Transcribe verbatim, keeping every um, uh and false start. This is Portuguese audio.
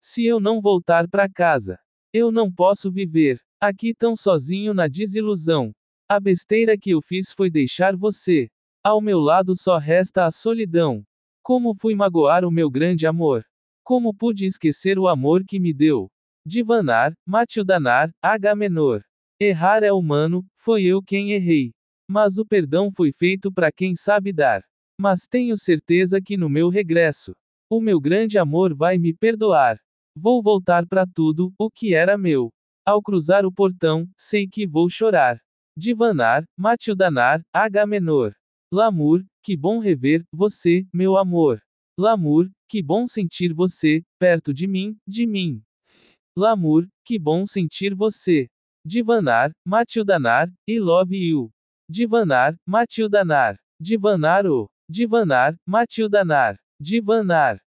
Se eu não voltar pra casa, eu não posso viver aqui tão sozinho na desilusão. A besteira que eu fiz foi deixar você. Ao meu lado só resta a solidão. Como fui magoar o meu grande amor? Como pude esquecer o amor que me deu? Divanar, Matildanar, H menor. Errar é humano, foi eu quem errei. Mas o perdão foi feito para quem sabe dar. Mas tenho certeza que no meu regresso, o meu grande amor vai me perdoar. Vou voltar para tudo, o que era meu. Ao cruzar o portão, sei que vou chorar. Divanar, Matildanar, H menor. Lamour, que bom rever você, meu amor. Lamour, que bom sentir você, perto de mim, de mim. Lamour, que bom sentir você. Divanar, Matildanar, I love you. Divanar, Matildanar. Divanar o. Divanar, Matildanar. Divanar.